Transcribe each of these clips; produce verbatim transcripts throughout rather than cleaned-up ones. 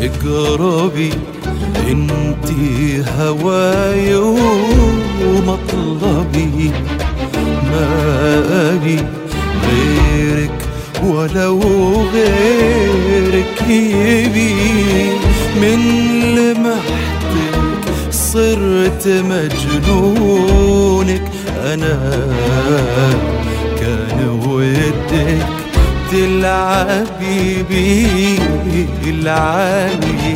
اقربي انتي هواي ومطلبي، ما أبي غيرك ولو غيرك يبي. من لمحتك صرت مجنونك أنا، كان ودك تلعبي بي العالي.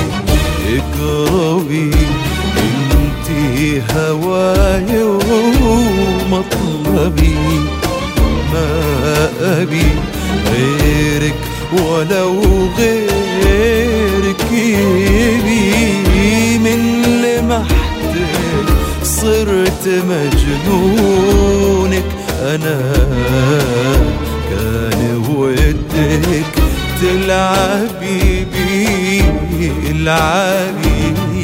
اقربي انتي هواي ومطلبي، ما أبي غيرك ولو غيرك يبي. من لمحتك صرت مجنونك أنا، كان ودك تلعبي بي العالي.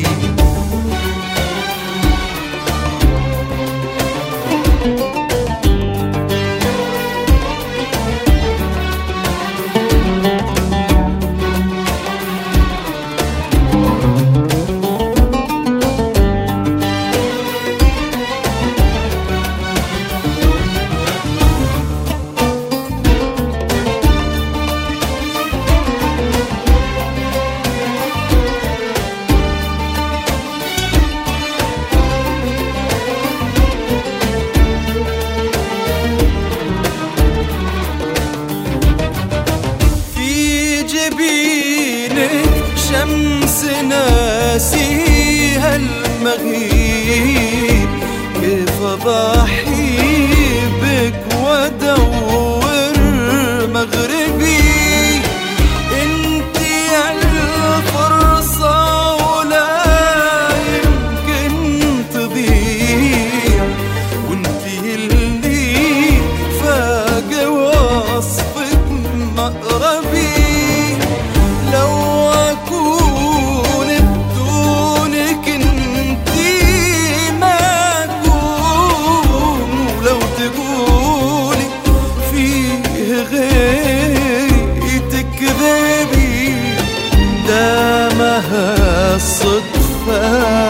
شمس ناسيها المغيب، كيف أضحي بك وأدور مغربي. انتي الفرصة ولا يمكن تضيع، وانتي اللي فاق وصفك مقربي. لو أكون بدونك انتي ما أكون، ولو تقولي فيه غيري تكذبي. دامها الصدفة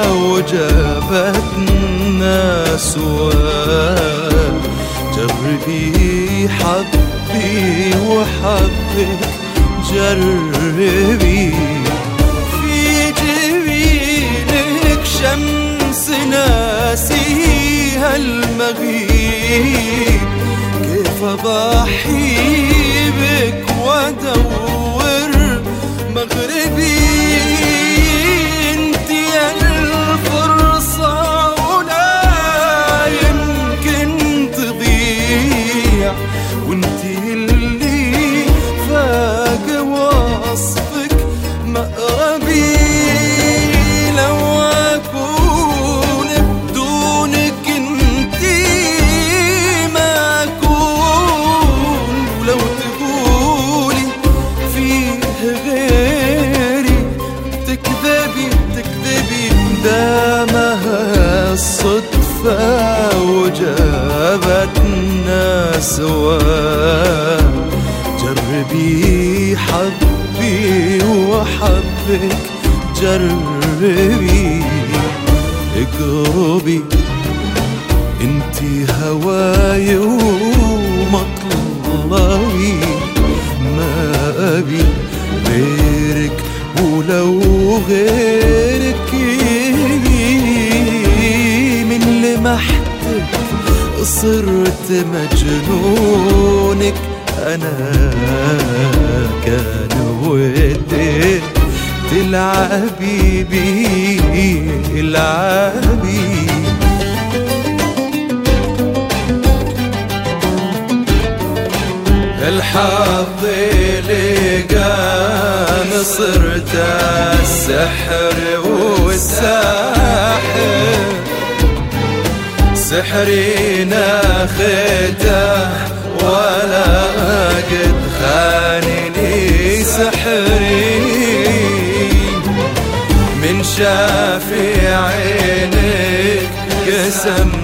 وجابتنا سوا، جربي حظي وحظك جربي. في جبينك شمس ناسيها المغيب، كيف أضحي بك وأدور مغربي. انتي الفرصة ولا يمكن تضيع، وانتي اللي فاق وصفك مقربي. لو أكون بدونك انتي ما أكون، ولو تقولي فيه غيري تكذبي تكذبي. دامها الصدفة وجابتنا سوا، جربي حظي وحظك جربي. اقربي انتي هواي ومطلبي، ما أبي غيرك ولو غيرك يبي. من لمحتك صرت مجنونك أنا، كان ودك تلعبي بي العبي. الحظ لقاني صرت السحر والساحر، سحري ناخته ولا قد خانني سحري. من شاف عينك قسم